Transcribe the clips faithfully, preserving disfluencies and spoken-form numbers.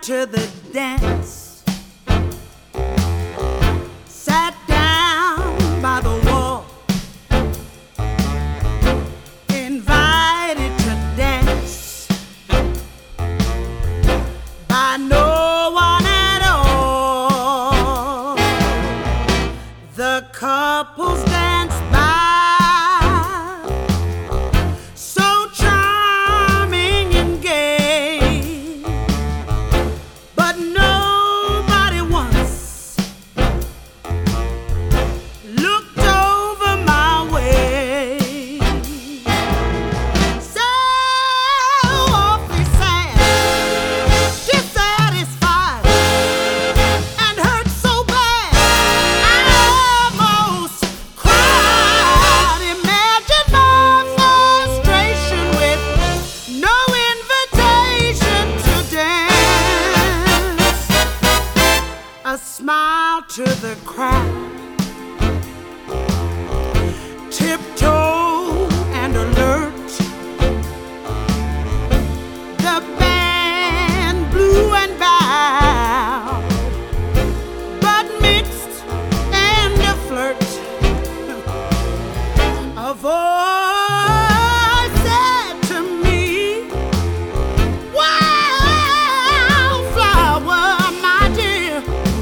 to the dance, sat down by the wall, invited to dance by no one at all. The couples danced by, so charming and gay, but nobody once looked over my way. So awfully sad, dissatisfied, and hurt so bad I almost cried. Imagine my frustration with no invitation to dance. A smile to the crowd, tiptoe and alert. The band blew and bowed, but mixed and a flirt. A voice said to me, "Wildflower, my dear,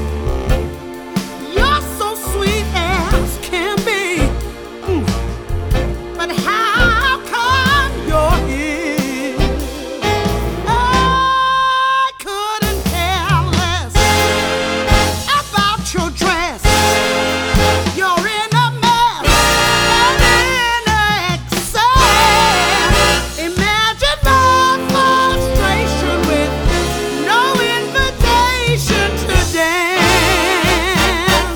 you're so sweet as can be. Mm. But how come you're here?" I couldn't care less about your dress. You're in a mess and in excess. Imagine my frustration with no invitation to dance.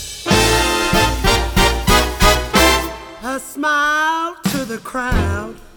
A smile to the crowd,